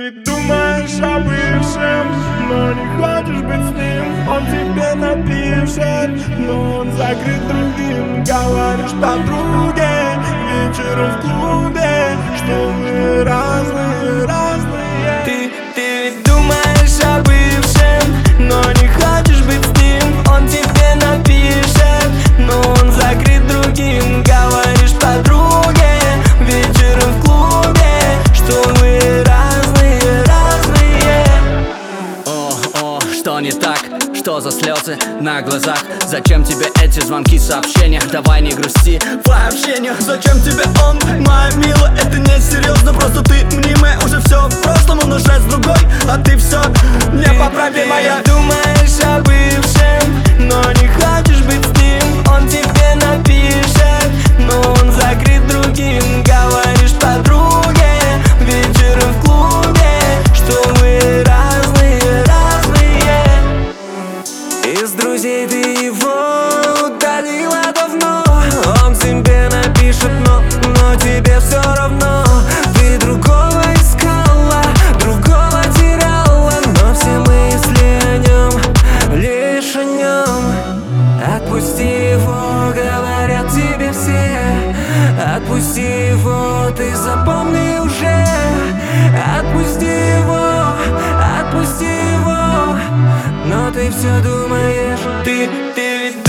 ведь думаешь о бывшем, но не хочешь быть с ним. Он тебе напишет, но он закрыт другим. Говоришь подруге вечером в клубе, что мы разные, разные. Ты ведь думаешь о бывшем, но не хочешь быть с ним. Он тебе напишет, но он закрыт другим. Говоришь подруге вечером в клубе, что мы разные, разные. О, что не так? Что за слезы на глазах? Зачем тебе эти звонки, сообщения? Давай не грусти по общению. Зачем тебе он, моя милая? Это не серьезно, просто ты мнимая. Уже все в прошлом, он уже с другой, а ты все непоправимая. Ты думаешь о бывшем, но не хочешь быть с ним. Он тебе напишет, но он закрыт другим. Говоришь подруге вечером в клубе, что мы разные, разные. Из друзей ты его удалила давно. Он тебе напишет, но тебе все равно. Ты другого искала, другого теряла, но все мысли о нем, лишь о нем. Отпусти его, говорят тебе все. Отпусти его, ты запомни уже. Отпусти его, отпусти его. Но ты все думаешь, ты ведь